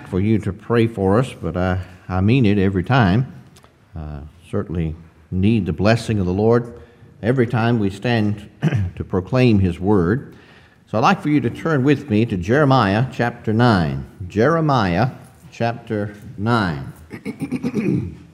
ask for you to pray for us, but I mean it every time. Certainly need the blessing of the Lord every time we stand to proclaim His Word. So I'd like for you to turn with me to Jeremiah chapter 9. Jeremiah chapter 9.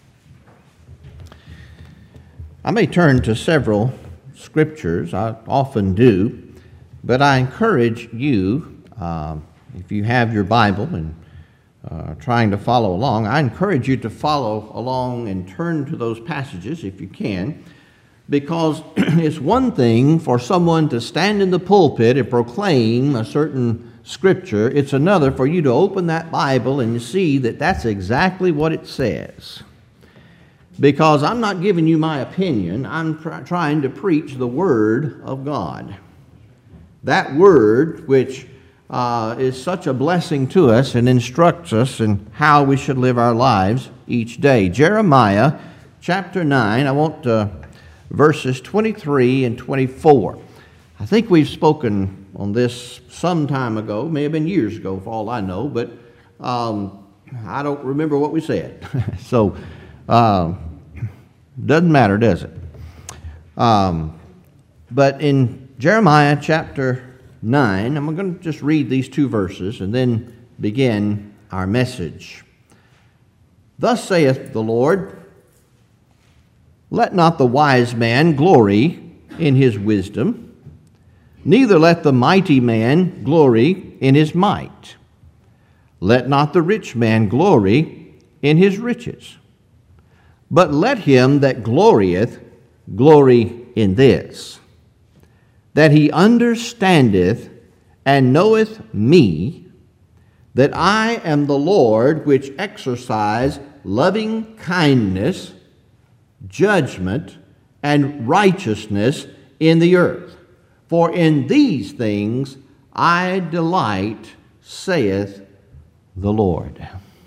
I may turn to several scriptures, I often do, but I encourage you, if you have your Bible and trying to follow along, I encourage you to follow along and turn to those passages if you can, because it's one thing for someone to stand in the pulpit and proclaim a certain scripture. It's another for you to open that Bible and see that that's exactly what it says. Because I'm not giving you my opinion, I'm trying to preach the Word of God. That Word which is such a blessing to us and instructs us in how we should live our lives each day. Jeremiah chapter 9, I want verses 23 and 24. I think we've spoken on this some time ago, may have been years ago for all I know, but I don't remember what we said. So, doesn't matter, does it? But in Jeremiah chapter 9, I'm going to just read these two verses and then begin our message. Thus saith the Lord, let not the wise man glory in his wisdom, neither let the mighty man glory in his might. Let not the rich man glory in his riches, but let him that glorieth glory in this, that he understandeth and knoweth me, that I am the Lord which exercise loving kindness, judgment, and righteousness in the earth. For in these things I delight, saith the Lord.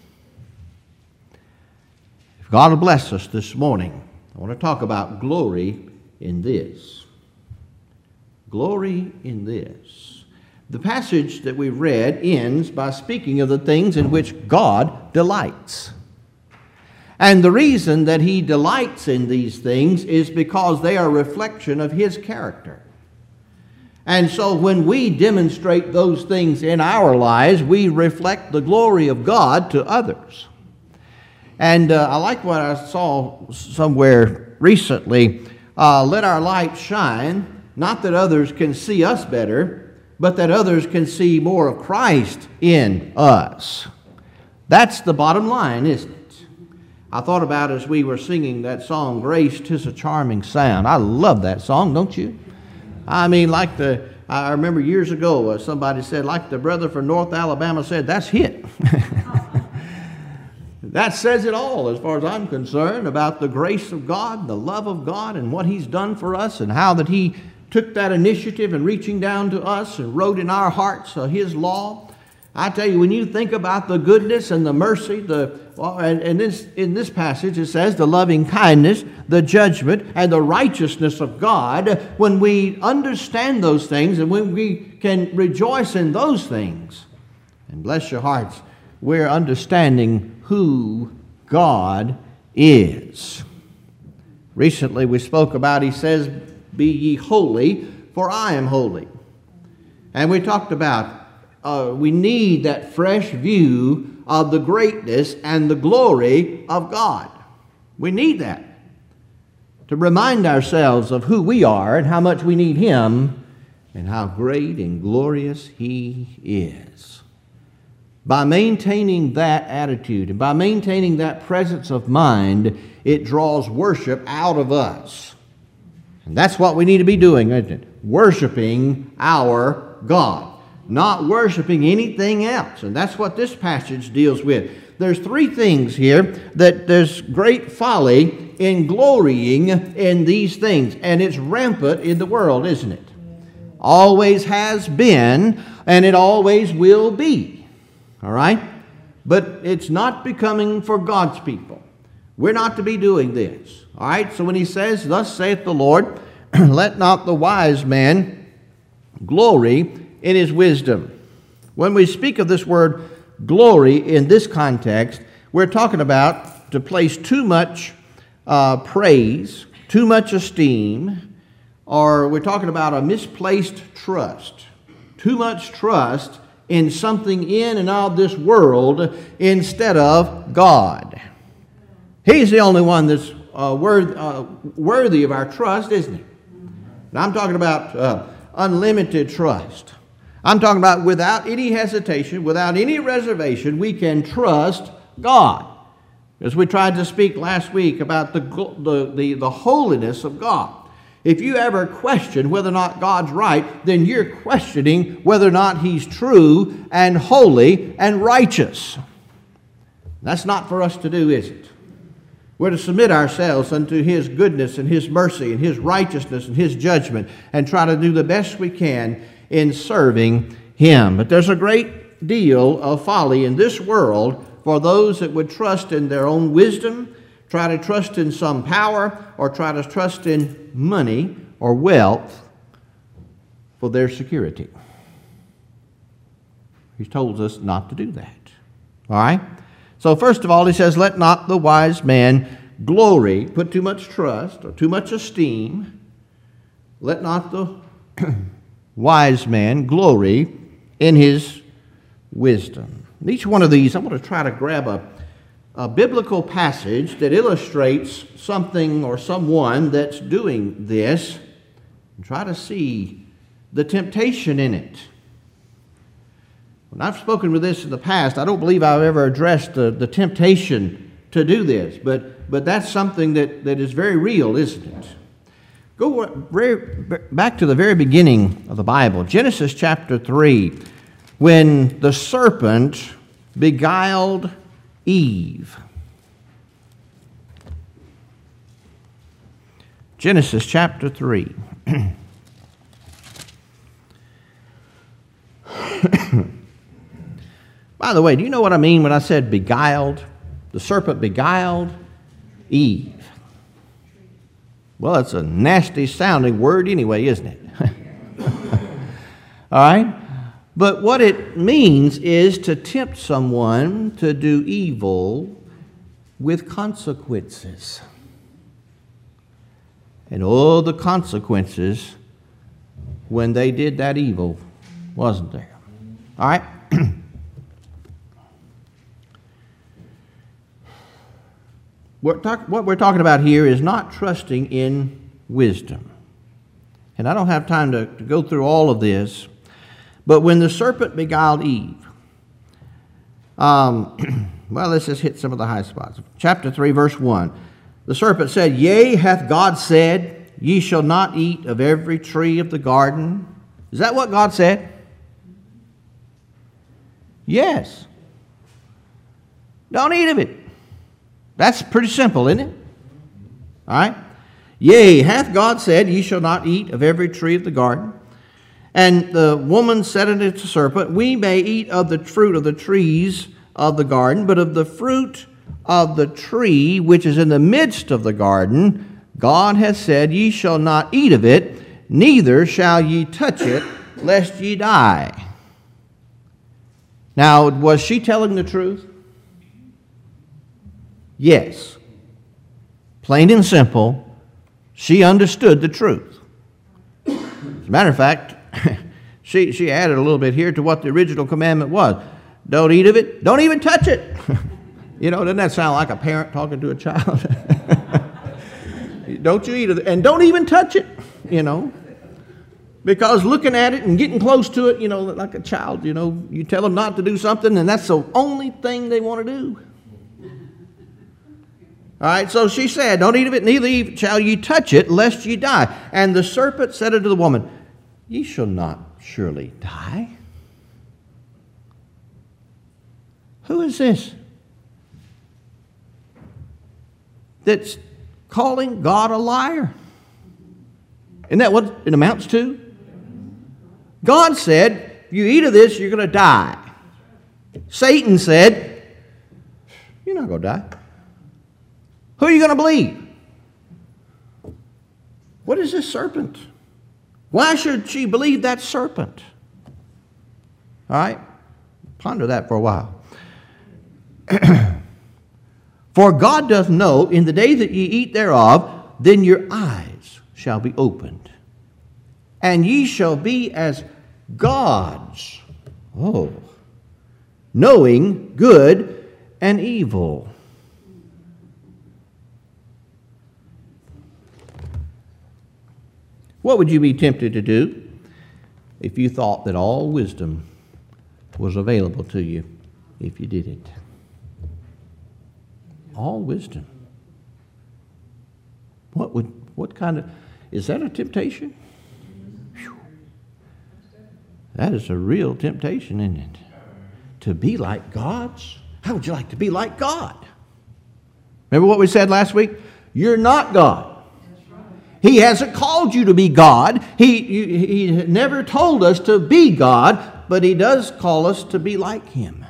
If God will bless us this morning, I want to talk about glory in this. Glory in this. The passage that we read ends by speaking of the things in which God delights. And the reason that He delights in these things is because they are a reflection of His character. And so when we demonstrate those things in our lives, we reflect the glory of God to others. And I like what I saw somewhere recently. Let our light shine, not that others can see us better, but that others can see more of Christ in us. That's the bottom line, isn't it? I thought about as we were singing that song, Grace, 'Tis a Charming Sound. I love that song, don't you? I mean, I remember years ago somebody said, like the brother from North Alabama said, that's hit. That says it all as far as I'm concerned about the grace of God, the love of God, and what He's done for us, and how that He took that initiative in reaching down to us and wrote in our hearts His law. I tell you, when you think about the goodness and the mercy, in this passage it says the loving kindness, the judgment, and the righteousness of God, when we understand those things and when we can rejoice in those things, and bless your hearts, we're understanding who God is. Recently we spoke about, He says, be ye holy, for I am holy. And we talked about we need that fresh view of the greatness and the glory of God. We need that to remind ourselves of who we are and how much we need Him and how great and glorious He is. By maintaining that attitude and by maintaining that presence of mind, it draws worship out of us. And that's what we need to be doing, isn't it? Worshiping our God. Not worshiping anything else. And that's what this passage deals with. There's three things here that there's great folly in glorying in these things. And it's rampant in the world, isn't it? Always has been, and it always will be. All right? But it's not becoming for God's people. We're not to be doing this. All right? So when He says, thus saith the Lord, let not the wise man glory in his wisdom. When we speak of this word glory in this context, we're talking about to place too much praise, too much esteem, or we're talking about a misplaced trust. Too much trust in something in and of this world instead of God. He's the only one that's worthy of our trust, isn't he? Now, I'm talking about unlimited trust. I'm talking about without any hesitation, without any reservation, we can trust God. As we tried to speak last week about the holiness of God. If you ever question whether or not God's right, then you're questioning whether or not He's true and holy and righteous. That's not for us to do, is it? We're to submit ourselves unto His goodness and His mercy and His righteousness and His judgment and try to do the best we can in serving Him. But there's a great deal of folly in this world for those that would trust in their own wisdom, try to trust in some power, or try to trust in money or wealth for their security. He tells us not to do that. All right? So first of all, he says, let not the wise man glory, put too much trust or too much esteem. Let not the wise man glory in his wisdom. And each one of these, I'm going to try to grab a biblical passage that illustrates something or someone that's doing this and try to see the temptation in it. When I've spoken with this in the past, I don't believe I've ever addressed the temptation to do this, but that's something that is very real, isn't it? Go back to the very beginning of the Bible, Genesis chapter 3, when the serpent beguiled Eve. Genesis chapter 3. By the way, do you know what I mean when I said beguiled? The serpent beguiled Eve. Well, it's a nasty sounding word anyway, isn't it? All right? But what it means is to tempt someone to do evil with consequences. And all the consequences when they did that evil, wasn't there? All right? What we're talking about here is not trusting in wisdom. And I don't have time to go through all of this. But when the serpent beguiled Eve, well, let's just hit some of the high spots. Chapter 3, verse 1. The serpent said, Yea, hath God said, Ye shall not eat of every tree of the garden? Is that what God said? Yes. Don't eat of it. That's pretty simple, isn't it? All right? Yea, hath God said, Ye shall not eat of every tree of the garden? And the woman said unto the serpent, We may eat of the fruit of the trees of the garden, but of the fruit of the tree which is in the midst of the garden, God hath said, Ye shall not eat of it, neither shall ye touch it, lest ye die. Now, was she telling the truth? Yes. Plain and simple, she understood the truth. As a matter of fact, she added a little bit here to what the original commandment was. Don't eat of it. Don't even touch it. You know, doesn't that sound like a parent talking to a child? Don't you eat of it. And don't even touch it, you know. Because looking at it and getting close to it, you know, like a child, you know, you tell them not to do something and that's the only thing they want to do. All right, so she said, Don't eat of it, neither shall ye touch it, lest ye die. And the serpent said unto the woman, Ye shall not surely die. Who is this that's calling God a liar? Isn't that what it amounts to? God said, if you eat of this, you're going to die. Satan said, you're not going to die. Who are you going to believe? What is this serpent? Why should she believe that serpent? All right? Ponder that for a while. For God doth know, in the day that ye eat thereof, then your eyes shall be opened, and ye shall be as gods, knowing good and evil. What would you be tempted to do if you thought that all wisdom was available to you if you did it? All wisdom. What kind of, is that a temptation? Whew. That is a real temptation, isn't it? To be like gods? How would you like to be like God? Remember what we said last week? You're not God. He hasn't called you to be God. He never told us to be God, but He does call us to be like Him.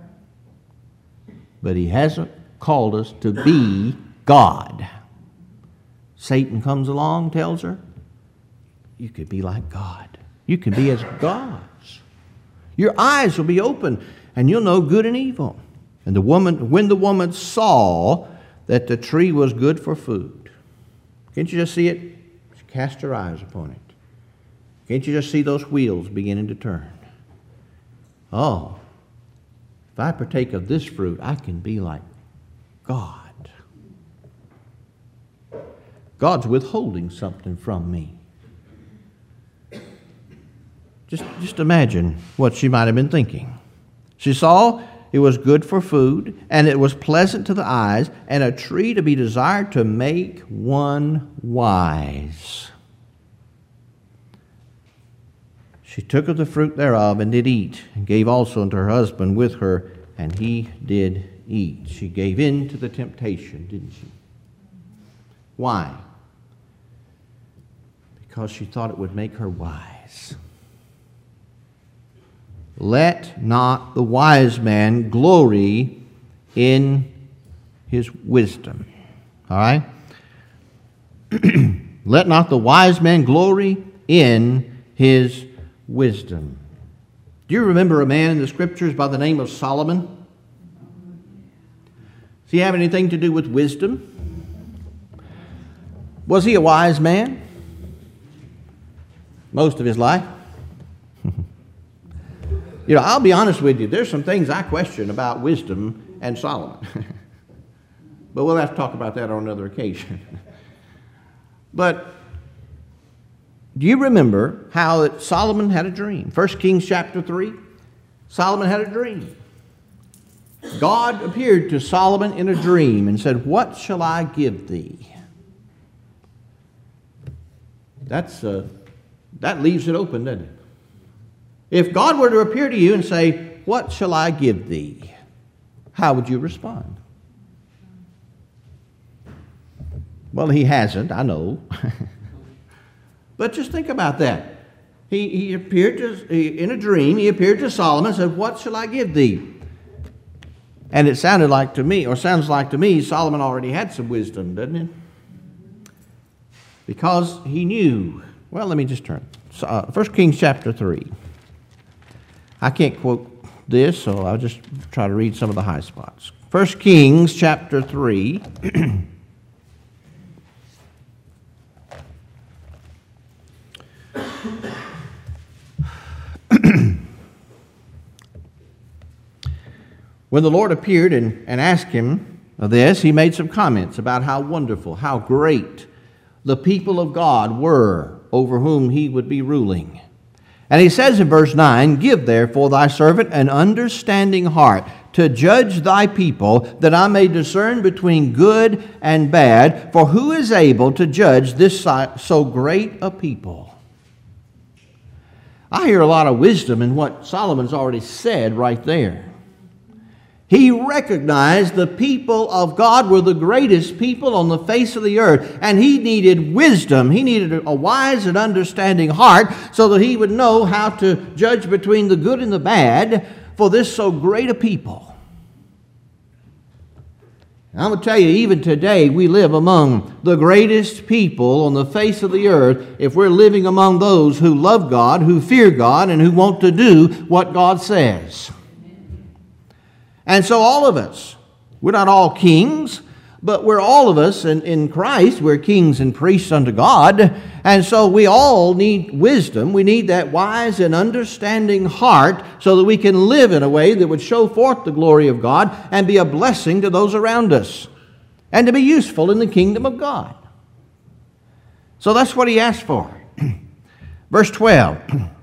But He hasn't called us to be God. Satan comes along, tells her, you could be like God. You can be as gods. Your eyes will be open, and you'll know good and evil. And when the woman saw that the tree was good for food, can't you just see it? She cast her eyes upon it. Can't you just see those wheels beginning to turn? Oh, if I partake of this fruit, I can be like God. God's withholding something from me. Just imagine what she might have been thinking. She saw it was good for food, and it was pleasant to the eyes, and a tree to be desired to make one wise. She took of the fruit thereof and did eat, and gave also unto her husband with her, and he did eat. She gave in to the temptation, didn't she? Why? Because she thought it would make her wise. Let not the wise man glory in his wisdom. All right? Let not the wise man glory in his wisdom. Do you remember a man in the Scriptures by the name of Solomon? Does he have anything to do with wisdom? Was he a wise man? Most of his life. I'll be honest with you. There's some things I question about wisdom and Solomon. But we'll have to talk about that on another occasion. But do you remember how Solomon had a dream? 1 Kings chapter 3. Solomon had a dream. God appeared to Solomon in a dream and said, "What shall I give thee?" That leaves it open, doesn't it? If God were to appear to you and say, "What shall I give thee?" how would you respond? Well, He hasn't, I know. But just think about that. He appeared in a dream, He appeared to Solomon and said, "What shall I give thee?" And it sounds like to me, Solomon already had some wisdom, doesn't it? Because he knew. Well, let me just turn. 1 Kings chapter 3. I can't quote this, so I'll just try to read some of the high spots. 1 Kings chapter 3. When the Lord appeared and asked him of this, he made some comments about how wonderful, how great the people of God were over whom he would be ruling. And he says in verse 9, "Give therefore thy servant an understanding heart to judge thy people, that I may discern between good and bad. For who is able to judge this so great a people?" I hear a lot of wisdom in what Solomon's already said right there. He recognized the people of God were the greatest people on the face of the earth, and he needed wisdom. He needed a wise and understanding heart so that he would know how to judge between the good and the bad for this so great a people. And I'm going to tell you, even today, we live among the greatest people on the face of the earth if we're living among those who love God, who fear God, and who want to do what God says. And so all of us, we're not all kings, but we're all of us in Christ, we're kings and priests unto God. And so we all need wisdom. We need that wise and understanding heart so that we can live in a way that would show forth the glory of God and be a blessing to those around us and to be useful in the kingdom of God. So that's what he asked for. Verse 12.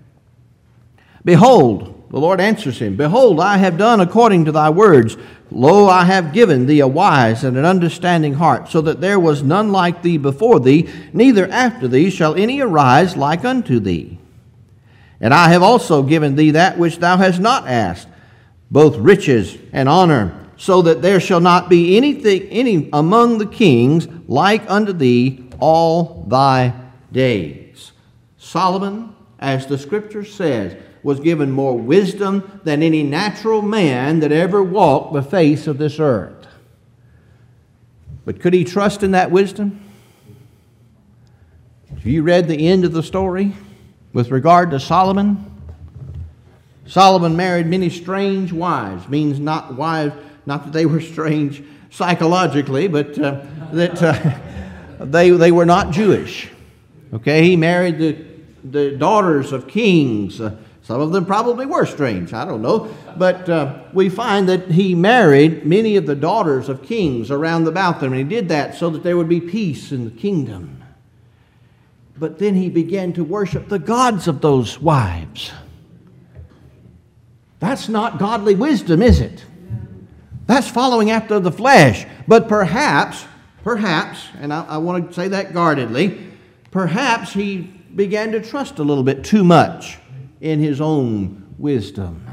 Behold, the Lord answers him, Behold, I have done according to thy words. Lo, I have given thee a wise and an understanding heart, so that there was none like thee before thee, neither after thee shall any arise like unto thee. And I have also given thee that which thou hast not asked, both riches and honor, so that there shall not be any among the kings like unto thee all thy days. Solomon, as the Scripture says, was given more wisdom than any natural man that ever walked the face of this earth. But could he trust in that wisdom? Have you read the end of the story with regard to Solomon? Solomon married many strange wives. Means not wives, not that they were strange psychologically, but that they were not Jewish. Okay, he married the daughters of kings. Some of them probably were strange, I don't know. But we find that he married many of the daughters of kings around about them. And he did that so that there would be peace in the kingdom. But then he began to worship the gods of those wives. That's not godly wisdom, is it? That's following after the flesh. But perhaps, and I want to say that guardedly, perhaps he began to trust a little bit too much in his own wisdom.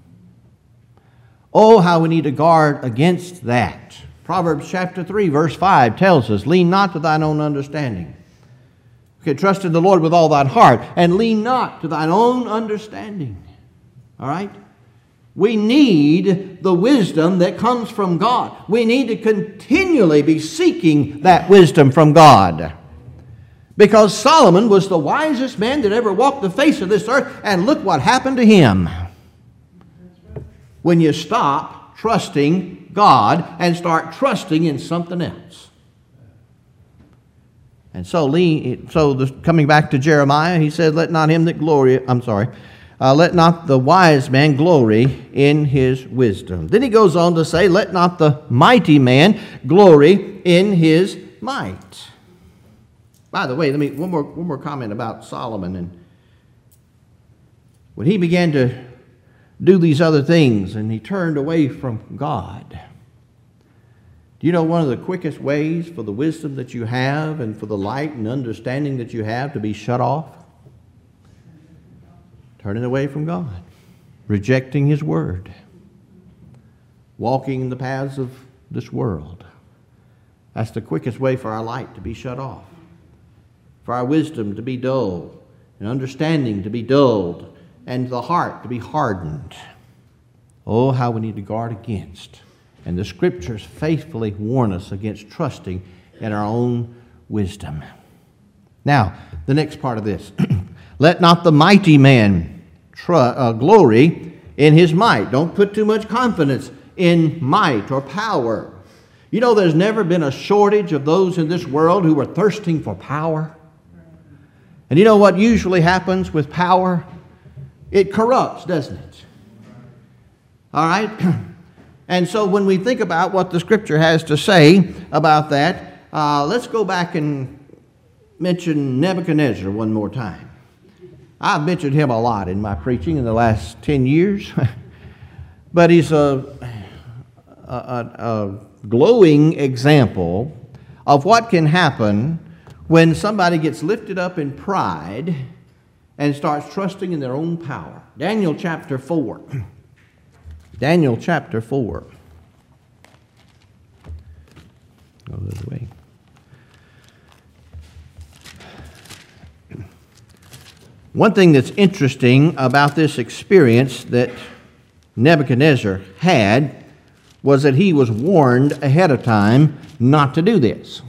Oh, how we need to guard against that. Proverbs chapter 3, verse 5 tells us, Lean not to thine own understanding. Okay, trust in the Lord with all thine heart, and lean not to thine own understanding. All right? We need the wisdom that comes from God. We need to continually be seeking that wisdom from God. Because Solomon was the wisest man that ever walked the face of this earth, and look what happened to him. When you stop trusting God and start trusting in something else. And so coming back to Jeremiah, he said, let not the wise man glory in his wisdom. Then he goes on to say, let not the mighty man glory in his might. By the way, one more comment about Solomon. And when he began to do these other things and he turned away from God, do you know one of the quickest ways for the wisdom that you have and for the light and understanding that you have to be shut off? Turning away from God, rejecting His Word, walking in the paths of this world. That's the quickest way for our light to be shut off, for our wisdom to be dulled, and understanding to be dulled, and the heart to be hardened. Oh, how we need to guard against. And the Scriptures faithfully warn us against trusting in our own wisdom. Now, the next part of this. Let not the mighty man glory in his might. Don't put too much confidence in might or power. You know, there's never been a shortage of those in this world who are thirsting for power. And you know what usually happens with power? It corrupts, doesn't it? All right? And so when we think about what the Scripture has to say about that, let's go back and mention Nebuchadnezzar one more time. I've mentioned him a lot in my preaching in the last 10 years. But he's a glowing example of what can happen when somebody gets lifted up in pride and starts trusting in their own power. Daniel chapter 4. Daniel chapter 4. Go this way. One thing that's interesting about this experience that Nebuchadnezzar had was that he was warned ahead of time not to do this.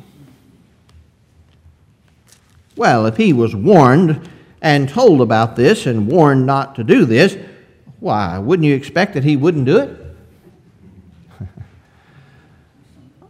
Well, if he was warned and told about this and warned not to do this, why, wouldn't you expect that he wouldn't do it?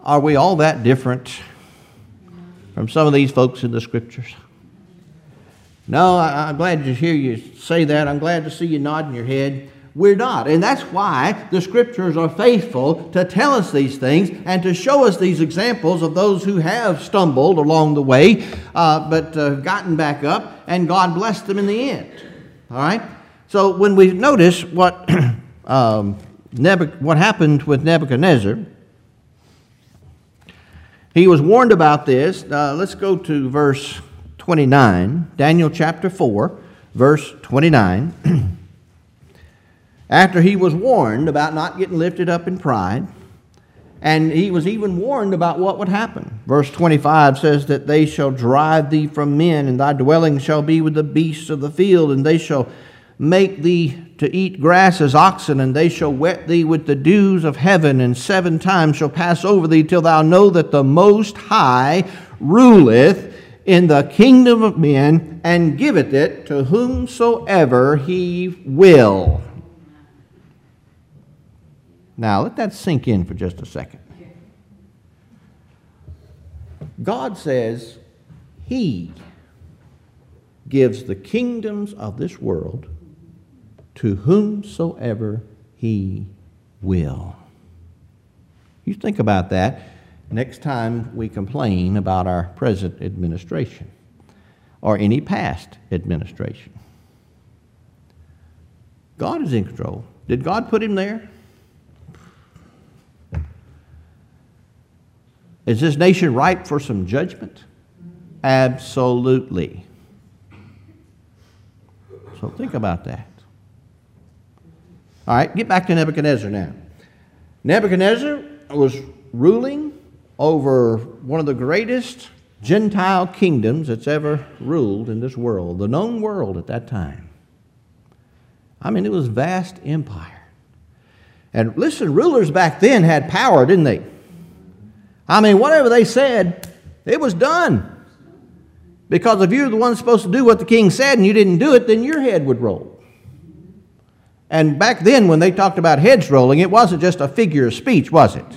are we all that different from some of these folks in the Scriptures? No, I'm glad to hear you say that. I'm glad to see you nodding your head. We're not. And that's why the Scriptures are faithful to tell us these things and to show us these examples of those who have stumbled along the way, but gotten back up, and God blessed them in the end. All right? So when we notice what happened with Nebuchadnezzar, he was warned about this. Let's go to verse 29, Daniel chapter 4, verse 29. After he was warned about not getting lifted up in pride, and he was even warned about what would happen. Verse 25 says that they shall drive thee from men, and thy dwelling shall be with the beasts of the field, and they shall make thee to eat grass as oxen, and they shall wet thee with the dews of heaven, and 7 times shall pass over thee, till thou know that the Most High ruleth in the kingdom of men, and giveth it to whomsoever he will. Now, let that sink in for just a second. God says he gives the kingdoms of this world to whomsoever he will. You think about that next time we complain about our present administration or any past administration. God is in control. Did God put him there? Is this nation ripe for some judgment? Absolutely. So think about that. All right, get back to Nebuchadnezzar now. Nebuchadnezzar was ruling over one of the greatest Gentile kingdoms that's ever ruled in this world, the known world at that time. I mean, it was a vast empire. And listen, rulers back then had power, didn't they? I mean, whatever they said, it was done. Because if you were the one supposed to do what the king said and you didn't do it, then your head would roll. And back then, when they talked about heads rolling, it wasn't just a figure of speech, was it?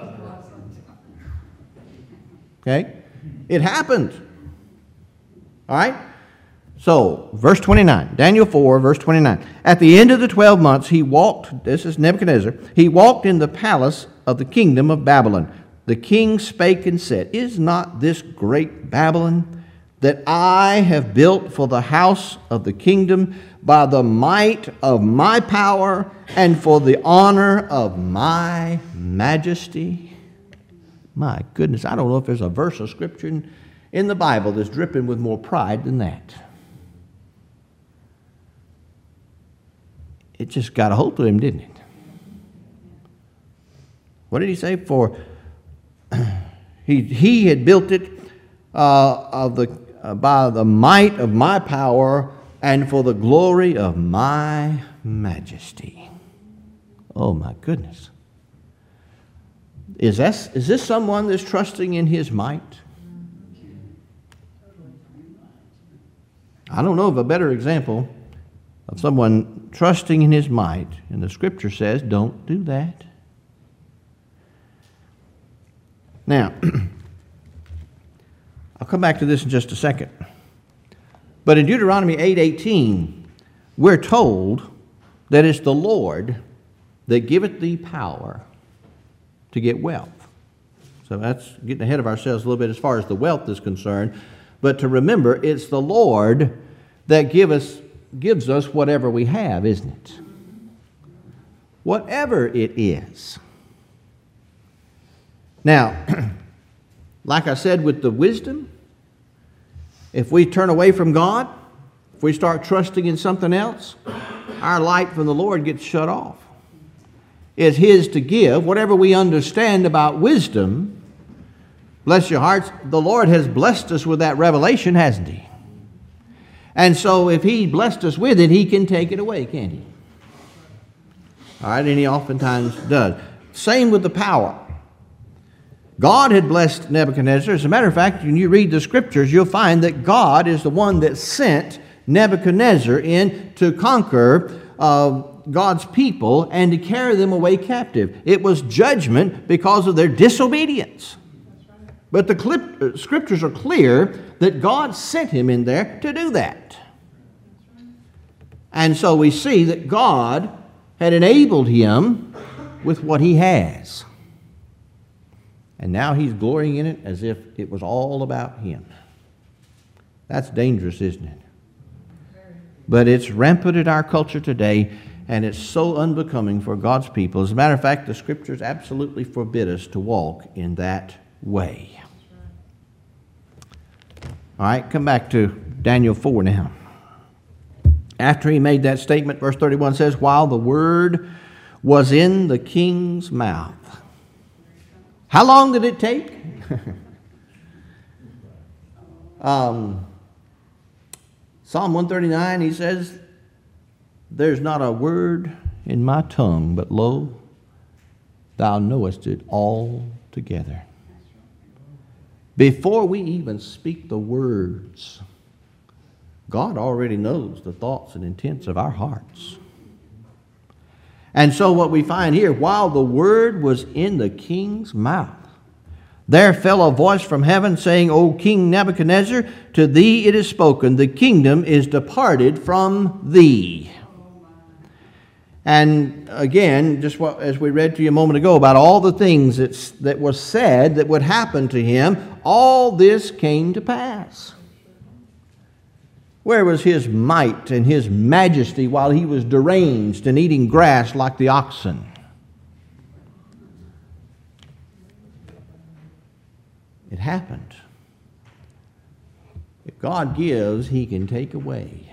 Okay? It happened. All right? So, verse 29, Daniel 4, verse 29. At the end of the 12 months, he walked, this is Nebuchadnezzar, he walked in the palace of the kingdom of Babylon. The king spake and said, Is not this great Babylon that I have built for the house of the kingdom by the might of my power and for the honor of my majesty? My goodness, I don't know if there's a verse of Scripture in the Bible that's dripping with more pride than that. It just got a hold of him, didn't it? What did he say? For he had built it by the might of my power and for the glory of my majesty. Oh, my goodness. Is this someone that's trusting in his might? I don't know of a better example of someone trusting in his might. And the Scripture says, don't do that. Now, I'll come back to this in just a second. But in Deuteronomy 8:18, we're told that it's the Lord that giveth thee power to get wealth. So that's getting ahead of ourselves a little bit as far as the wealth is concerned. But to remember, it's the Lord that gives us whatever we have, isn't it? Whatever it is. Now, like I said with the wisdom, if we turn away from God, if we start trusting in something else, our light from the Lord gets shut off. It's His to give. Whatever we understand about wisdom, bless your hearts, the Lord has blessed us with that revelation, hasn't He? And so if He blessed us with it, He can take it away, can't He? All right, and He oftentimes does. Same with the power. God had blessed Nebuchadnezzar. As a matter of fact, when you read the Scriptures, you'll find that God is the one that sent Nebuchadnezzar in to conquer God's people and to carry them away captive. It was judgment because of their disobedience. But the scriptures are clear that God sent him in there to do that. And so we see that God had enabled him with what he has. And now he's glorying in it as if it was all about him. That's dangerous, isn't it? But it's rampant in our culture today, and it's so unbecoming for God's people. As a matter of fact, the scriptures absolutely forbid us to walk in that way. All right, come back to Daniel 4 now. After he made that statement, verse 31 says, while the word was in the king's mouth. How long did it take? Psalm 139, he says, there's not a word in my tongue, but lo, thou knowest it all together. Before we even speak the words, God already knows the thoughts and intents of our hearts. And so what we find here, while the word was in the king's mouth, there fell a voice from heaven saying, O King Nebuchadnezzar, to thee it is spoken, the kingdom is departed from thee. And again, just as we read to you a moment ago about all the things that was said that would happen to him, all this came to pass. Where was his might and his majesty while he was deranged and eating grass like the oxen? It happened. If God gives, he can take away.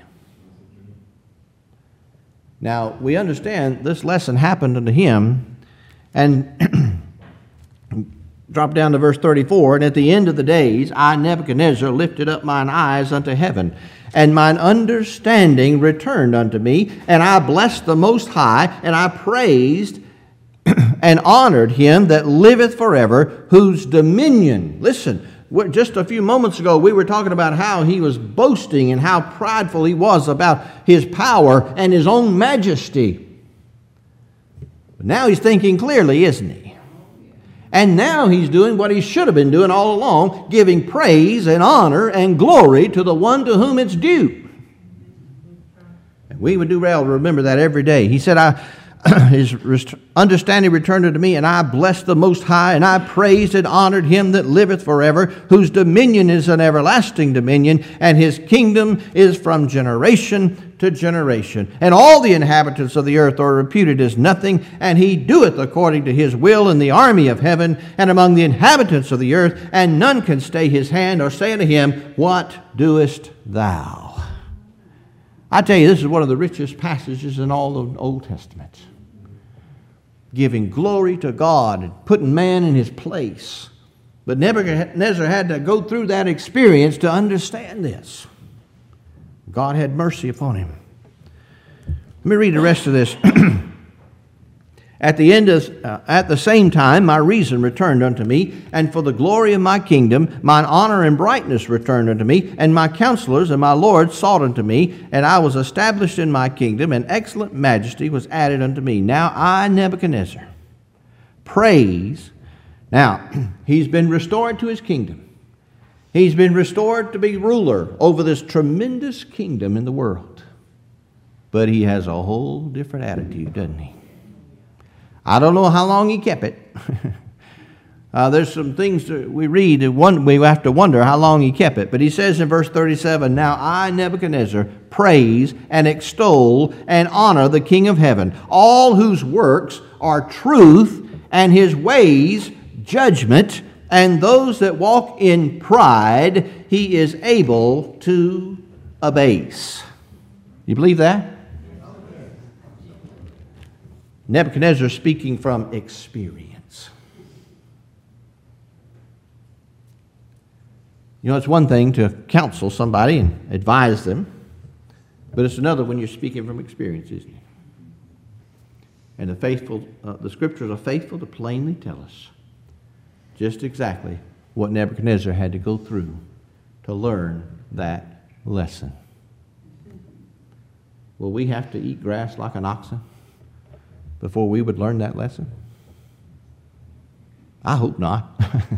Now, we understand this lesson happened unto him, and drop down to verse 34, and at the end of the days, I, Nebuchadnezzar, lifted up mine eyes unto heaven, and mine understanding returned unto me, and I blessed the Most High, and I praised and honored him that liveth forever, whose dominion, listen, just a few moments ago we were talking about how he was boasting and how prideful he was about his power and his own majesty. But now he's thinking clearly, isn't he? And now he's doing what he should have been doing all along, giving praise and honor and glory to the one to whom it's due. And we would do well to remember that every day. He said, his understanding returned unto me, and I blessed the Most High, and I praised and honored him that liveth forever, whose dominion is an everlasting dominion, and his kingdom is from generation to generation. And all the inhabitants of the earth are reputed as nothing, and he doeth according to his will in the army of heaven and among the inhabitants of the earth, and none can stay his hand or say unto him, What doest thou? I tell you, this is one of the richest passages in all the Old Testament. Giving glory to God and putting man in his place. But Nebuchadnezzar had to go through that experience to understand this. God had mercy upon him. Let me read the rest of this. At the same time, my reason returned unto me, and for the glory of my kingdom, mine honor and brightness returned unto me, and my counselors and my lords sought unto me, and I was established in my kingdom, and excellent majesty was added unto me. Now I, Nebuchadnezzar, praise. Now, he's been restored to his kingdom. He's been restored to be ruler over this tremendous kingdom in the world. But he has a whole different attitude, doesn't he? I don't know how long he kept it. There's some things that we read, and we have to wonder how long he kept it. But he says in verse 37, Now I, Nebuchadnezzar, praise and extol and honor the King of heaven, all whose works are truth, and his ways judgment, and those that walk in pride he is able to abase. You believe that? Nebuchadnezzar speaking from experience. You know, it's one thing to counsel somebody and advise them, but it's another when you're speaking from experience, isn't it? And the scriptures are faithful to plainly tell us just exactly what Nebuchadnezzar had to go through to learn that lesson. Will we have to eat grass like an oxen? before we would learn that lesson? I hope not.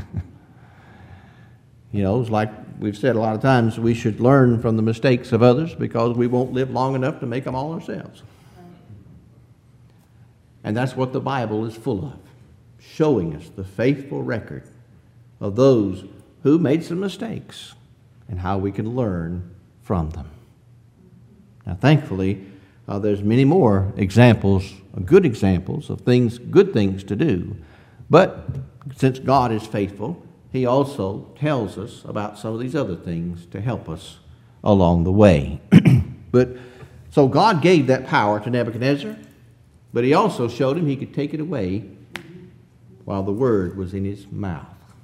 You know, it's like we've said a lot of times, we should learn from the mistakes of others because we won't live long enough to make them all ourselves. And that's what the Bible is full of, showing us the faithful record of those who made some mistakes and how we can learn from them. Now, thankfully, there's many more examples, good examples of things, good things to do. But since God is faithful, He also tells us about some of these other things to help us along the way. So God gave that power to Nebuchadnezzar, but He also showed him He could take it away while the word was in his mouth.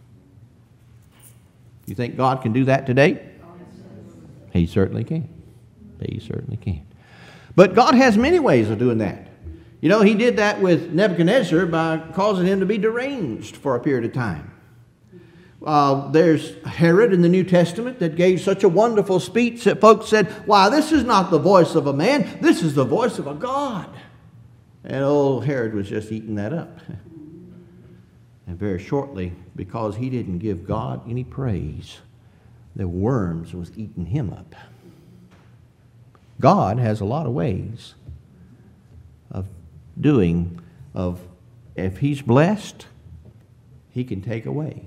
You think God can do that today? He certainly can. He certainly can. But God has many ways of doing that. You know, He did that with Nebuchadnezzar by causing him to be deranged for a period of time. There's Herod in the New Testament that gave such a wonderful speech that folks said, "Why, this is not the voice of a man, this is the voice of a God." And old Herod was just eating that up. And very shortly, because he didn't give God any praise, the worms was eating him up. God has a lot of ways of doing, if He's blessed, He can take away.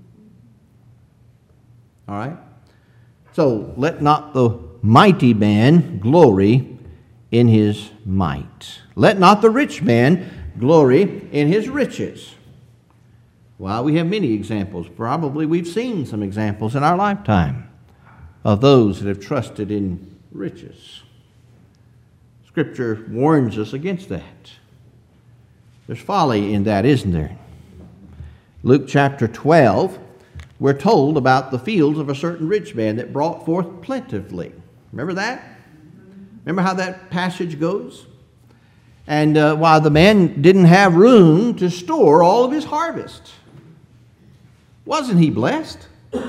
All right? So, let not the mighty man glory in his might. Let not the rich man glory in his riches. Well, we have many examples. Probably we've seen some examples in our lifetime of those that have trusted in riches. Scripture warns us against that. There's folly in that, isn't there? Luke chapter 12, we're told about the fields of a certain rich man that brought forth plentifully. Remember that? Remember how that passage goes? And while the man didn't have room to store all of his harvest, wasn't he blessed?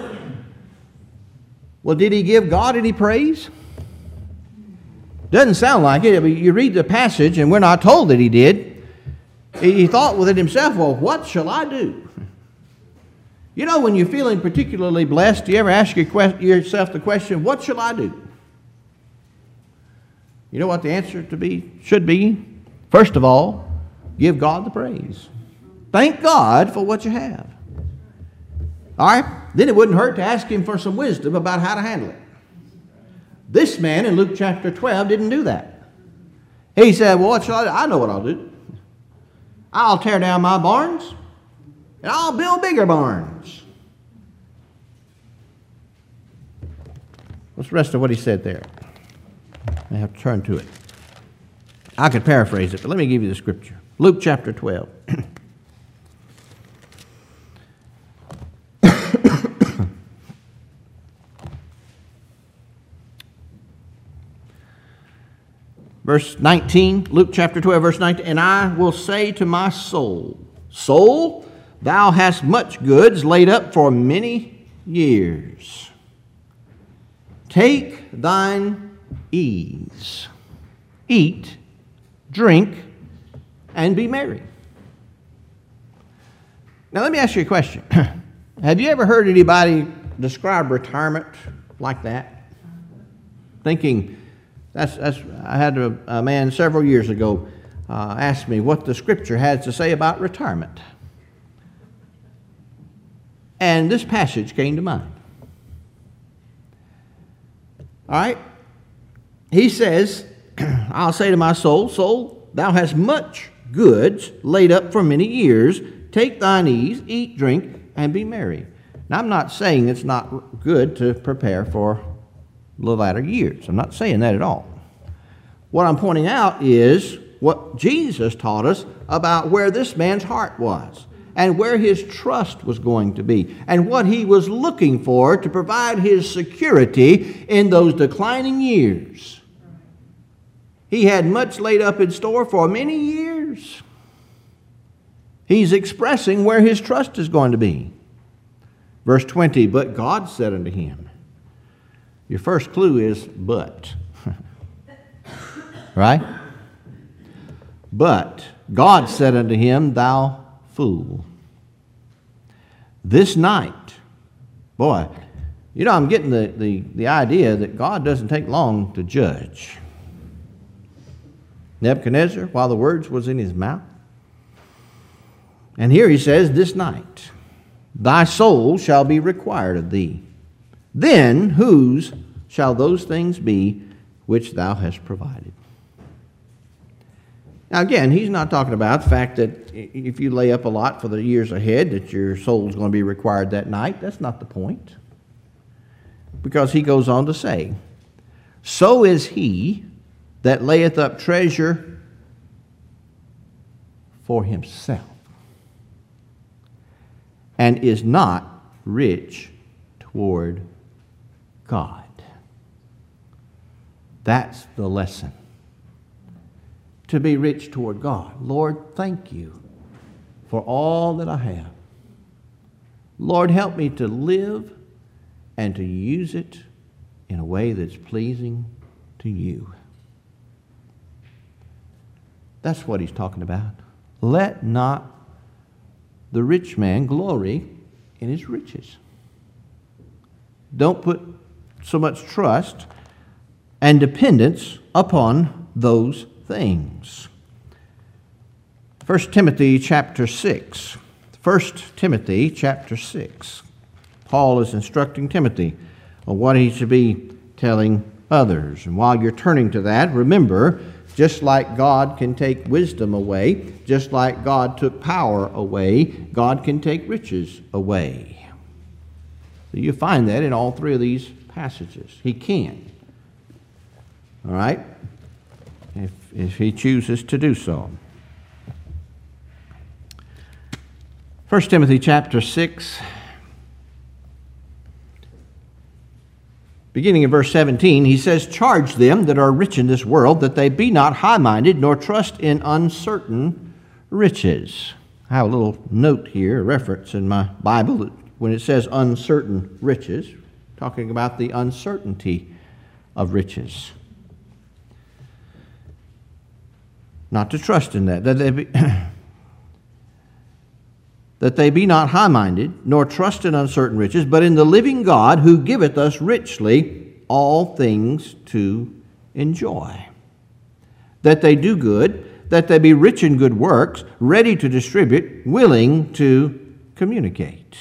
Well, did he give God any praise? Doesn't sound like it. I mean, you read the passage, and we're not told that he did. He thought within himself, well, what shall I do? You know, when you're feeling particularly blessed, do you ever ask yourself the question, what shall I do? You know what the answer should be? First of all, give God the praise. Thank God for what you have. All right? Then it wouldn't hurt to ask Him for some wisdom about how to handle it. This man in Luke chapter 12 didn't do that. He said, well, what shall I do? I know what I'll do. I'll tear down my barns, and I'll build bigger barns. What's the rest of what he said there? I have to turn to it. I could paraphrase it, but let me give you the scripture. Luke chapter 12. Verse 19, Luke chapter 12, verse 19, and I will say to my soul, soul, thou hast much goods laid up for many years. Take thine ease, eat, drink, and be merry. Now let me ask you a question. Have you ever heard anybody describe retirement like that? Thinking, I had a man several years ago ask me what the Scripture has to say about retirement. And this passage came to mind. All right? He says, I'll say to my soul, soul, thou hast much goods laid up for many years. Take thine ease, eat, drink, and be merry. Now, I'm not saying it's not good to prepare for the latter years. I'm not saying that at all. What I'm pointing out is what Jesus taught us about where this man's heart was and where his trust was going to be and what he was looking for to provide his security in those declining years. He had much laid up in store for many years. He's expressing where his trust is going to be. Verse 20, but God said unto him. Your first clue is but. Right? But God said unto him, Thou fool, this night, boy, you know, I'm getting the idea that God doesn't take long to judge. Nebuchadnezzar, while the words was in his mouth. And here he says, this night, thy soul shall be required of thee. Then whose shall those things be which thou hast provided? Now again, he's not talking about the fact that if you lay up a lot for the years ahead, that your soul's going to be required that night. That's not the point. Because he goes on to say, so is he that layeth up treasure for himself, and is not rich toward God. That's the lesson. To be rich toward God. Lord, thank you for all that I have. Lord, help me to live and to use it in a way that's pleasing to you. That's what he's talking about. Let not the rich man glory in his riches. Don't put so much trust and dependence upon those things. 1 Timothy chapter 6. 1 Timothy chapter 6. Paul is instructing Timothy on what he should be telling others. And while you're turning to that, remember, just like God can take wisdom away, just like God took power away, God can take riches away. So you find that in all three of these passages. He can. All right? If he chooses to do so. 1 Timothy chapter 6, beginning in verse 17, he says, charge them that are rich in this world, that they be not high-minded, nor trust in uncertain riches. I have a little note here, a reference in my Bible, that when it says uncertain riches, talking about the uncertainty of riches. Not to trust in that they be not high-minded, nor trust in uncertain riches, but in the living God, who giveth us richly all things to enjoy. That they do good, that they be rich in good works, ready to distribute, willing to communicate.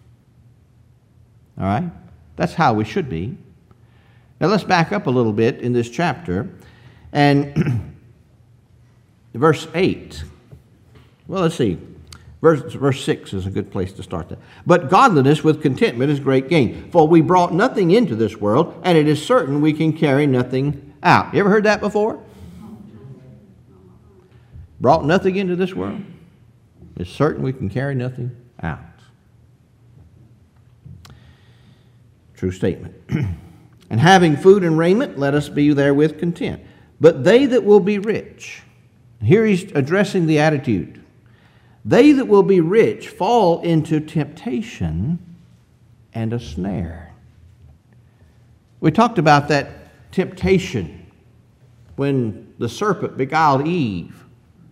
All right? That's how we should be. Now let's back up a little bit in this chapter. And verse 8. Well, let's see. Verse 6 is a good place to start that. But godliness with contentment is great gain. For we brought nothing into this world, and it is certain we can carry nothing out. You ever heard that before? Brought nothing into this world. It's certain we can carry nothing out. True statement. And having food and raiment, let us be therewith content. But they that will be rich, here he's addressing the attitude. They that will be rich fall into temptation and a snare. We talked about that temptation when the serpent beguiled Eve,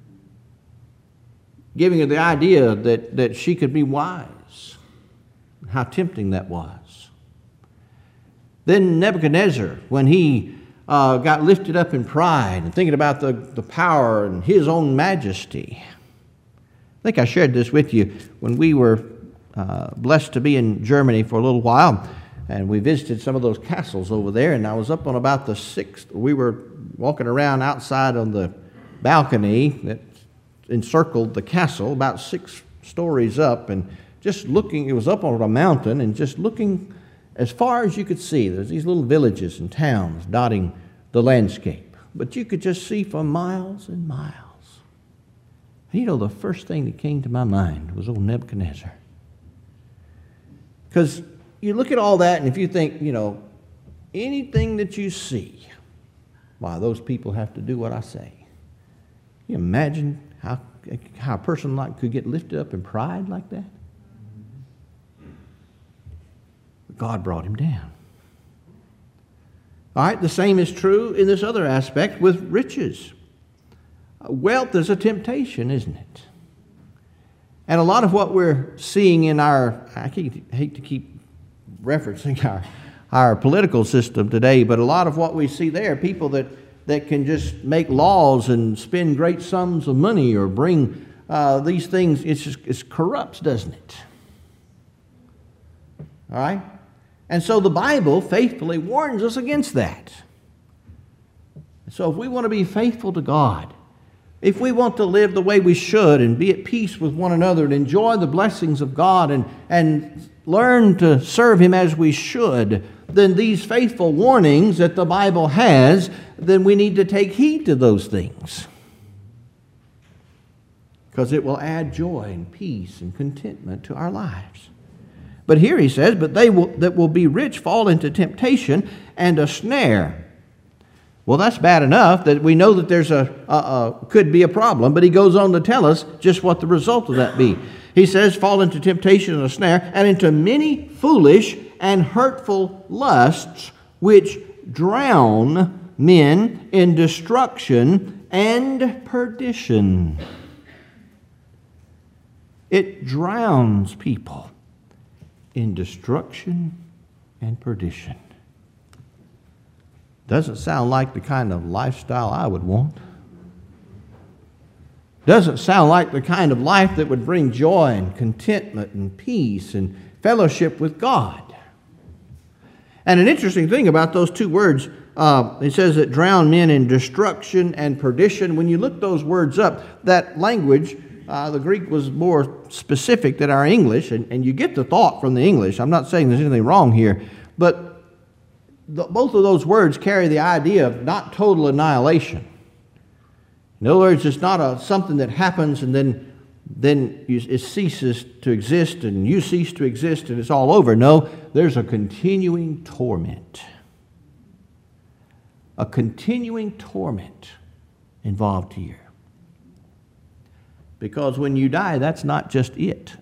giving her the idea that she could be wise. How tempting that was. Then Nebuchadnezzar, when he got lifted up in pride and thinking about the power and his own majesty. I think I shared this with you when we were blessed to be in Germany for a little while, and we visited some of those castles over there, and I was up on about the 6th. We were walking around outside on the balcony that encircled the castle, about 6 stories up, and just looking, it was up on a mountain, and just looking as far as you could see. There's these little villages and towns dotting the landscape, but you could just see for miles and miles. You know, the first thing that came to my mind was old Nebuchadnezzar. Because you look at all that, and if you think, you know, anything that you see, why, those people have to do what I say. Can you imagine how a person could get lifted up in pride like that? God brought him down. All right, the same is true in this other aspect with riches. wealth is a temptation, isn't it? And a lot of what we're seeing in I hate to keep referencing our political system today, but a lot of what we see there, people that can just make laws and spend great sums of money or bring these things, it corrupts, doesn't it? All right? And so the Bible faithfully warns us against that. So if we want to be faithful to God, if we want to live the way we should and be at peace with one another and enjoy the blessings of God and learn to serve Him as we should, then these faithful warnings that the Bible has, then we need to take heed to those things. Because it will add joy and peace and contentment to our lives. But here he says, but they that will be rich fall into temptation and a snare. Well, that's bad enough that we know that there's could be a problem, but he goes on to tell us just what the result of that be. He says, fall into temptation and a snare, and into many foolish and hurtful lusts, which drown men in destruction and perdition. It drowns people in destruction and perdition. Doesn't sound like the kind of lifestyle I would want. Doesn't sound like the kind of life that would bring joy and contentment and peace and fellowship with God. And an interesting thing about those two words, it says that drown men in destruction and perdition. When you look those words up, that language, the Greek was more specific than our English, and you get the thought from the English. I'm not saying there's anything wrong here, but both of those words carry the idea of not total annihilation. In other words, it's not something that happens and then it ceases to exist and you cease to exist and it's all over. No, there's a continuing torment. A continuing torment involved here. Because when you die, that's not just it.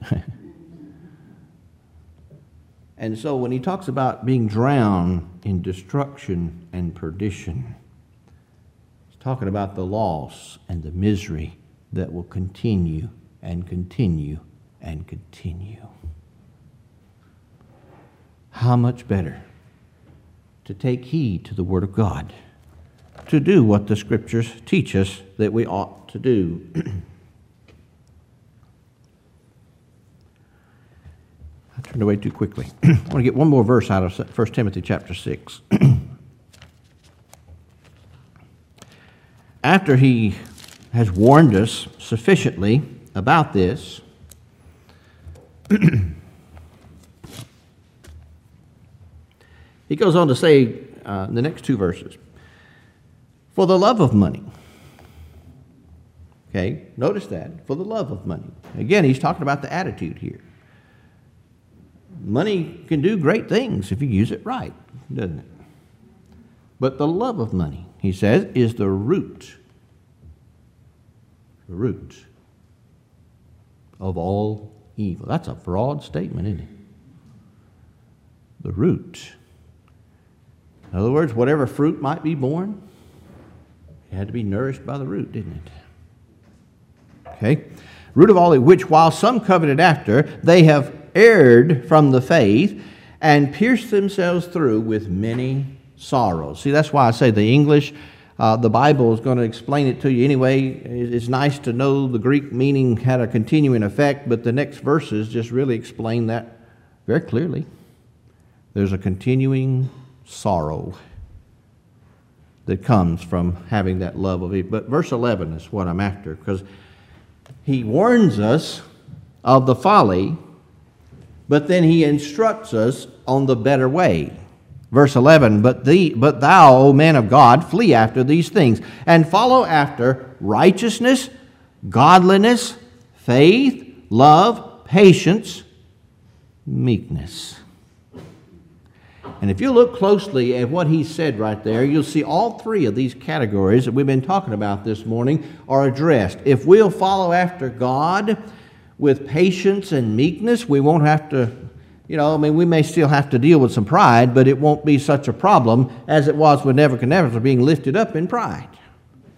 And so when he talks about being drowned in destruction and perdition, he's talking about the loss and the misery that will continue and continue and continue. How much better to take heed to the Word of God, to do what the Scriptures teach us that we ought to do. I turned away too quickly. I want to get one more verse out of 1 Timothy chapter 6. After he has warned us sufficiently about this, he goes on to say in the next two verses, for the love of money. Okay, notice that, for the love of money. Again, he's talking about the attitude here. Money can do great things if you use it right, doesn't it? But the love of money, he says, is the root of all evil. That's a broad statement, isn't it? The root. In other words, whatever fruit might be born, it had to be nourished by the root, didn't it? Okay? Root of all evil, which while some coveted after, they have erred from the faith and pierced themselves through with many sorrows. See, that's why I say the English, the Bible is going to explain it to you anyway. It's nice to know the Greek meaning had a continuing effect, but the next verses just really explain that very clearly. There's a continuing sorrow that comes from having that love of it. But verse 11 is what I'm after, because he warns us of the folly, but then he instructs us on the better way. Verse 11, but thou, O man of God, flee after these things, and follow after righteousness, godliness, faith, love, patience, meekness. And if you look closely at what he said right there, you'll see all three of these categories that we've been talking about this morning are addressed. If we'll follow after God with patience and meekness, we won't have to, we may still have to deal with some pride, but it won't be such a problem as it was with Nebuchadnezzar being lifted up in pride.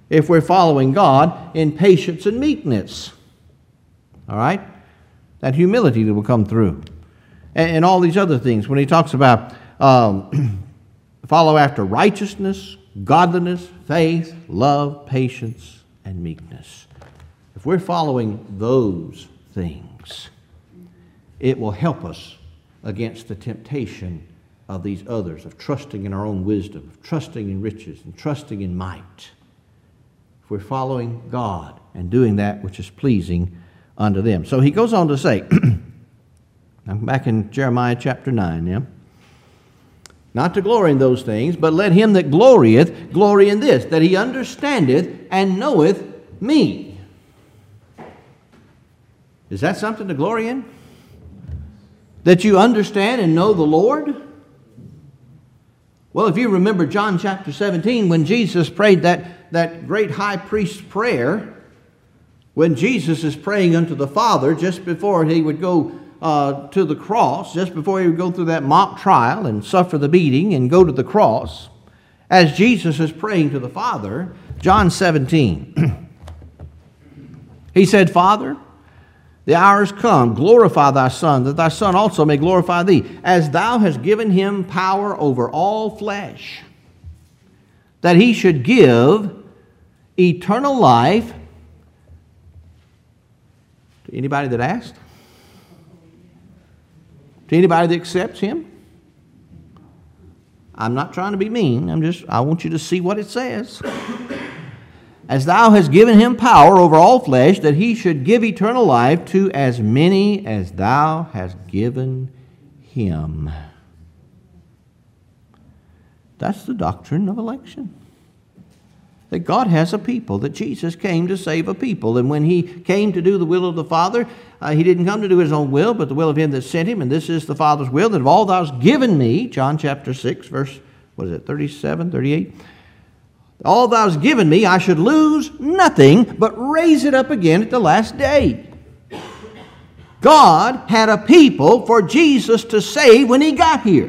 if we're following God in patience and meekness. All right? That humility that will come through. And all these other things. When he talks about follow after righteousness, godliness, faith, love, patience, and meekness. If we're following those things, it will help us against the temptation of these others, of trusting in our own wisdom, of trusting in riches, and trusting in might. If we're following God and doing that which is pleasing unto them. So he goes on to say, I'm back in Jeremiah chapter 9 now. Not to glory in those things, but let him that glorieth glory in this, that he understandeth and knoweth me. Is that something to glory in? That you understand and know the Lord? Well, if you remember John chapter 17, when Jesus prayed that great high priest's prayer, when Jesus is praying unto the Father just before he would go to the cross, just before he would go through that mock trial and suffer the beating and go to the cross, as Jesus is praying to the Father, John 17, he said, Father, the hour is come, glorify thy Son, that thy Son also may glorify thee, as thou hast given him power over all flesh, that he should give eternal life to anybody that asked? To anybody that accepts him? I'm not trying to be mean. I want you to see what it says. As thou hast given him power over all flesh, that he should give eternal life to as many as thou hast given him. That's the doctrine of election. That God has a people, that Jesus came to save a people. And when he came to do the will of the Father, he didn't come to do his own will, but the will of him that sent him. And this is the Father's will, that of all thou hast given me, John chapter 6, verse, 37, 38. All thou hast given me, I should lose nothing, but raise it up again at the last day. God had a people for Jesus to save when he got here.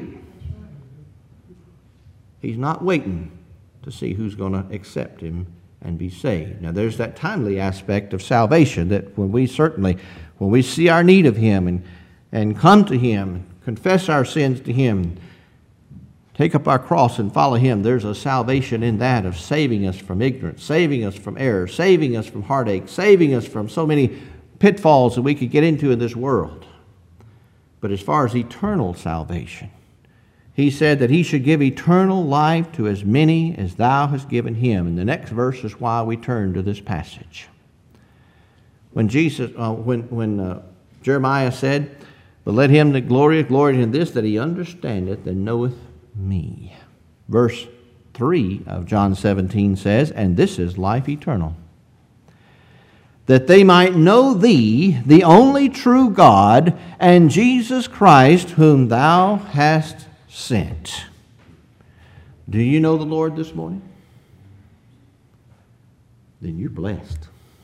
He's not waiting to see who's going to accept him and be saved. Now there's that timely aspect of salvation, that when we see our need of him and come to him, confess our sins to him, take up our cross and follow him, there's a salvation in that of saving us from ignorance, saving us from error, saving us from heartache, saving us from so many pitfalls that we could get into in this world. But as far as eternal salvation, he said that he should give eternal life to as many as thou hast given him. And the next verse is why we turn to this passage. When Jeremiah said, but let him that glorieth glory in this, that he understandeth and knoweth me. Verse 3 of John 17 says, and this is life eternal, that they might know thee, the only true God, and Jesus Christ, whom thou hast sent. Do you know the Lord this morning? Then you're blessed,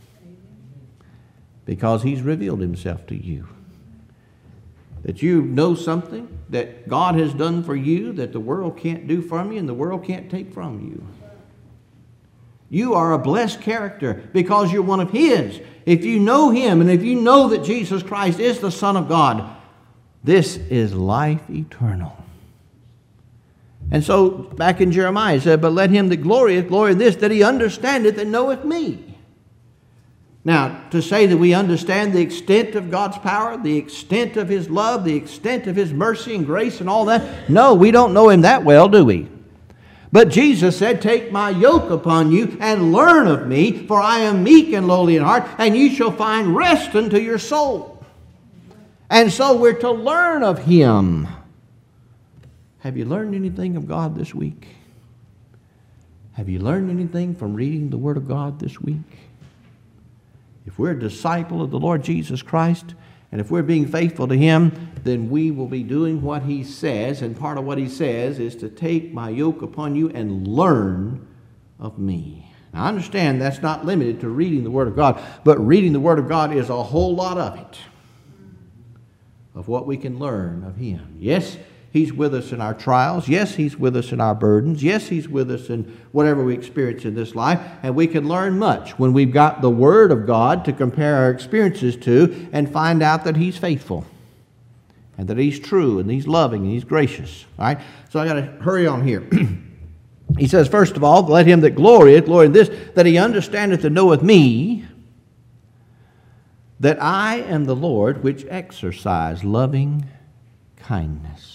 because he's revealed himself to you. That you know something that God has done for you that the world can't do from you and the world can't take from you. You are a blessed character because you're one of his. If you know him and if you know that Jesus Christ is the Son of God, this is life eternal. And so back in Jeremiah it said, but let him that glorieth glory in this, that he understandeth and knoweth me. Now, to say that we understand the extent of God's power, the extent of his love, the extent of his mercy and grace and all that, no, we don't know him that well, do we? But Jesus said, take my yoke upon you and learn of me, for I am meek and lowly in heart, and you shall find rest unto your soul. And so we're to learn of him. Have you learned anything of God this week? Have you learned anything from reading the Word of God this week? If we're a disciple of the Lord Jesus Christ, and if we're being faithful to him, then we will be doing what he says, and part of what he says is to take my yoke upon you and learn of me. Now, I understand that's not limited to reading the Word of God, but reading the Word of God is a whole lot of it, of what we can learn of him. Yes, He's with us in our trials. Yes, He's with us in our burdens. Yes, He's with us in whatever we experience in this life. And we can learn much when we've got the Word of God to compare our experiences to and find out that He's faithful and that He's true and He's loving and He's gracious. All right? So I got to hurry on here. He says, first of all, let him that glorieth glory in this, that he understandeth and knoweth me, that I am the Lord which exercise loving kindness.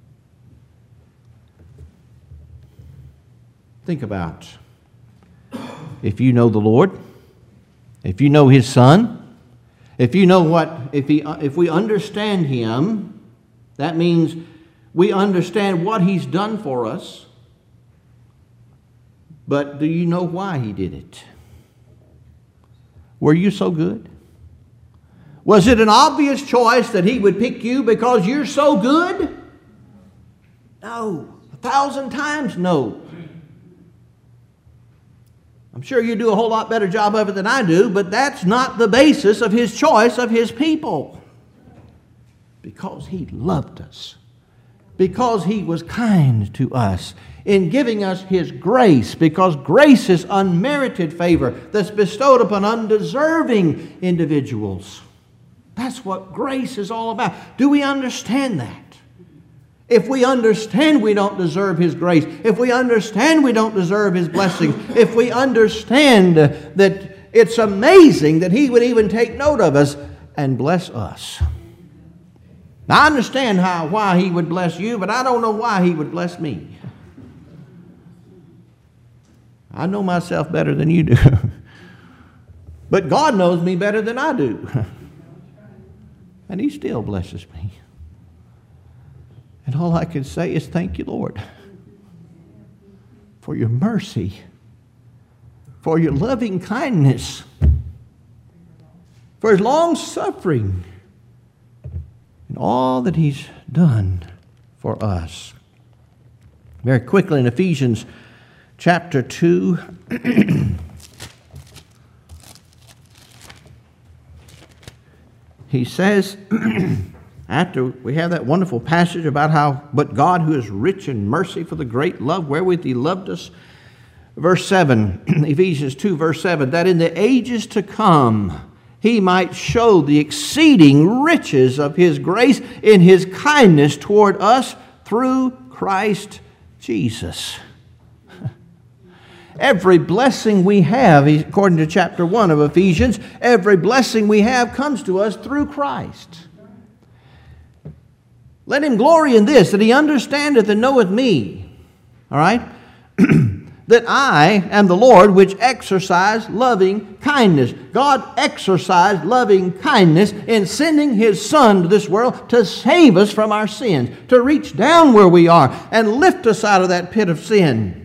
Think about if you know the Lord, if you know His Son, if you know if we understand Him, that means we understand what He's done for us. But do you know why He did it? Were you so good? Was it an obvious choice that He would pick you because you're so good? No. 1,000 times no. I'm sure you do a whole lot better job of it than I do, but that's not the basis of His choice of His people. Because He loved us. Because He was kind to us in giving us His grace, because grace is unmerited favor that's bestowed upon undeserving individuals. That's what grace is all about. Do we understand that? If we understand we don't deserve His grace, if we understand we don't deserve His blessings, if we understand that it's amazing that He would even take note of us and bless us. Now, I understand why He would bless you, but I don't know why He would bless me. I know myself better than you do. But God knows me better than I do. And He still blesses me. And all I can say is thank you, Lord, for your mercy, for your loving kindness, for His long suffering, and all that He's done for us. Very quickly in Ephesians chapter 2, he says, after we have that wonderful passage about how, but God who is rich in mercy for the great love wherewith He loved us, verse 7, Ephesians 2, verse 7, that in the ages to come He might show the exceeding riches of His grace in His kindness toward us through Christ Jesus. Every blessing we have, according to chapter 1 of Ephesians, every blessing we have comes to us through Christ. Let him glory in this, that he understandeth and knoweth me. All right? That I am the Lord which exercise loving kindness. God exercised loving kindness in sending His Son to this world to save us from our sins, to reach down where we are and lift us out of that pit of sin.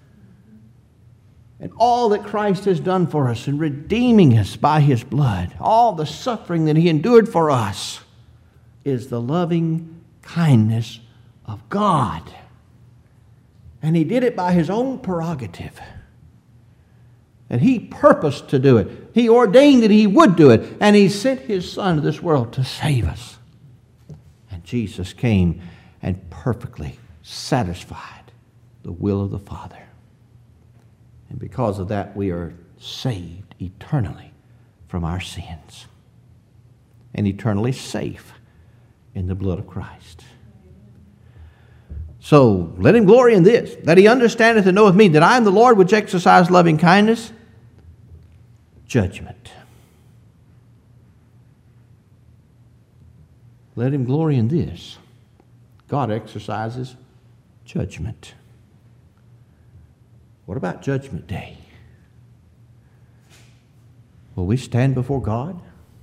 And all that Christ has done for us in redeeming us by His blood, all the suffering that He endured for us, is the loving kindness of God. And He did it by His own prerogative. And He purposed to do it. He ordained that He would do it. And He sent His Son to this world to save us. And Jesus came and perfectly satisfied the will of the Father. And because of that, we are saved eternally from our sins. And eternally safe in the blood of Christ. So, let him glory in this, that he understandeth and knoweth me, that I am the Lord which exercise loving kindness, judgment. Let him glory in this. God exercises judgment. What about Judgment Day? Will we stand before God?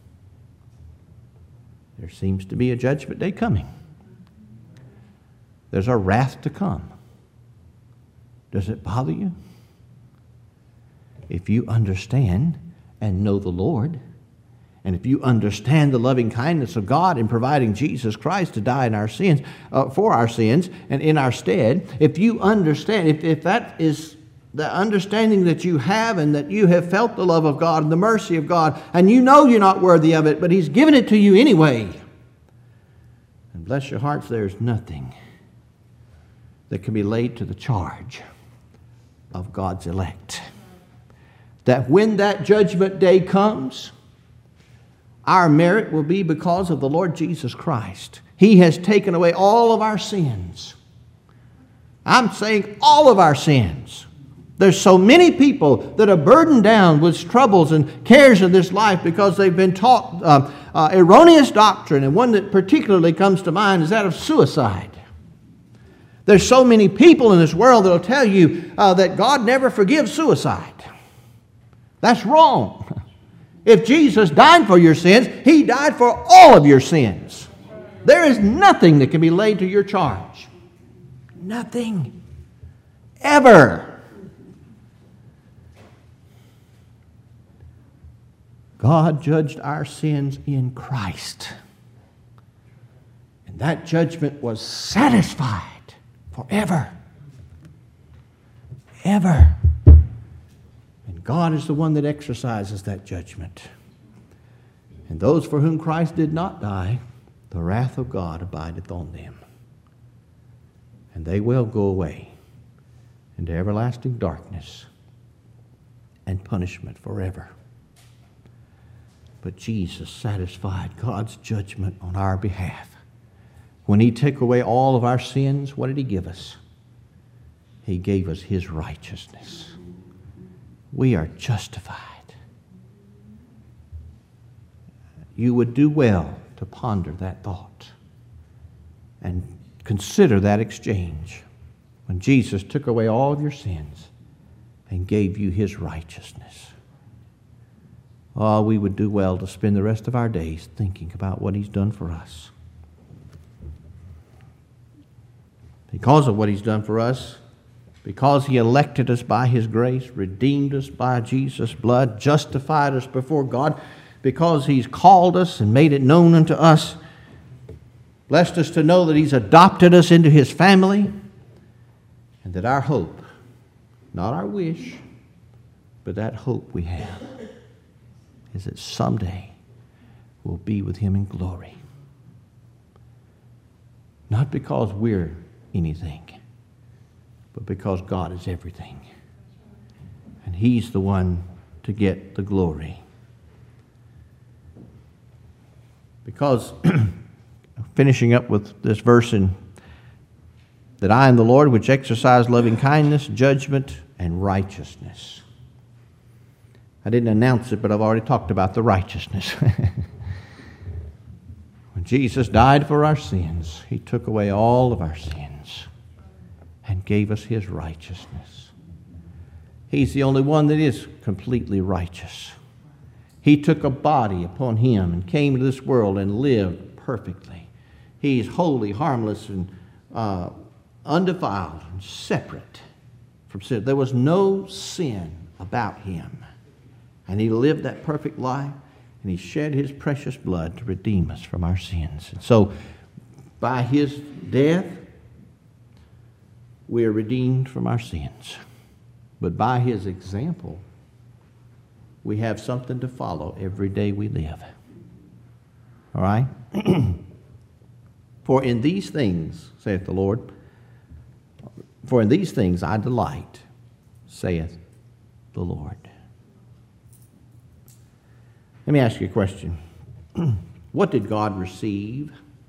There seems to be a Judgment Day coming. There's a wrath to come. Does it bother you? If you understand and know the Lord, and if you understand the loving kindness of God in providing Jesus Christ to die in our sins, for our sins and in our stead, if you understand, if that is the understanding that you have, and that you have felt the love of God and the mercy of God, and you know you're not worthy of it, but He's given it to you anyway, and bless your hearts, there's nothing that can be laid to the charge of God's elect. That when that judgment day comes, our merit will be because of the Lord Jesus Christ. He has taken away all of our sins. I'm saying all of our sins. There's so many people that are burdened down with troubles and cares of this life because they've been taught erroneous doctrine, and one that particularly comes to mind is that of suicide. There's so many people in this world that will tell you that God never forgives suicide. That's wrong. If Jesus died for your sins, He died for all of your sins. There is nothing that can be laid to your charge. Nothing. Ever. God judged our sins in Christ. And that judgment was satisfied forever. Ever. And God is the one that exercises that judgment. And those for whom Christ did not die, the wrath of God abideth on them. And they will go away into everlasting darkness and punishment forever. But Jesus satisfied God's judgment on our behalf. When He took away all of our sins, what did He give us? He gave us His righteousness. We are justified. You would do well to ponder that thought and consider that exchange when Jesus took away all of your sins and gave you His righteousness. Oh, we would do well to spend the rest of our days thinking about what He's done for us. Because of what He's done for us, because He elected us by His grace, redeemed us by Jesus' blood, justified us before God, because He's called us and made it known unto us, blessed us to know that He's adopted us into His family, and that our hope, not our wish, but that hope we have, is that someday we'll be with Him in glory. Not because we're anything, but because God is everything. And He's the one to get the glory. Because, finishing up with this verse, that I am the Lord which exercise loving kindness, judgment, and righteousness. I didn't announce it, but I've already talked about the righteousness. When Jesus died for our sins, He took away all of our sins and gave us His righteousness. He's the only one that is completely righteous. He took a body upon Him and came to this world and lived perfectly. He's holy, harmless, and undefiled and separate from sin. There was no sin about Him. And He lived that perfect life, and He shed His precious blood to redeem us from our sins. And so, by His death, we are redeemed from our sins. But by His example, we have something to follow every day we live. All right? For in these things, saith the Lord, for in these things I delight, saith the Lord. Let me ask you a question. What did God receive?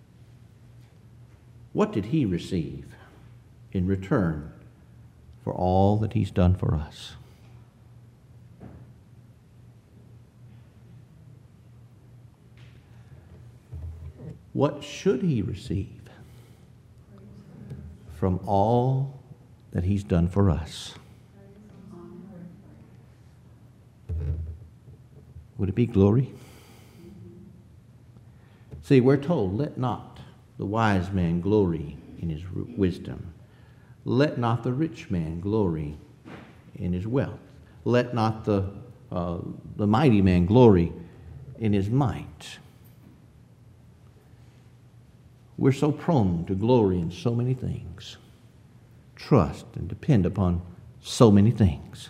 What did He receive in return for all that He's done for us? What should He receive from all that He's done for us? Would it be glory? See, we're told, let not the wise man glory in his wisdom. Let not the rich man glory in his wealth. Let not the mighty man glory in his might. We're so prone to glory in so many things, trust and depend upon so many things.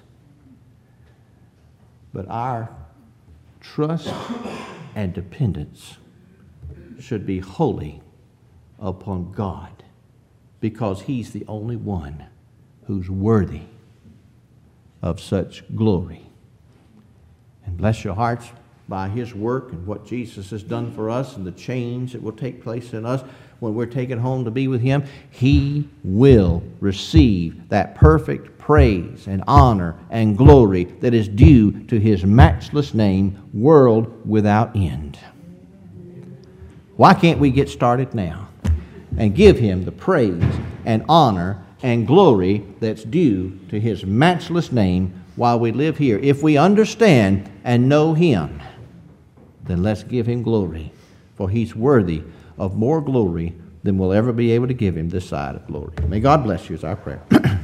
But our trust and dependence should be wholly upon God because He's the only one who's worthy of such glory. And bless your hearts by His work and what Jesus has done for us and the change that will take place in us when we're taken home to be with Him. He will receive that perfect praise and honor and glory that is due to His matchless name, world without end. Why can't we get started now and give Him the praise and honor and glory that's due to His matchless name while we live here? If we understand and know Him, then let's give Him glory, for He's worthy of more glory than we'll ever be able to give Him this side of glory. May God bless you is our prayer.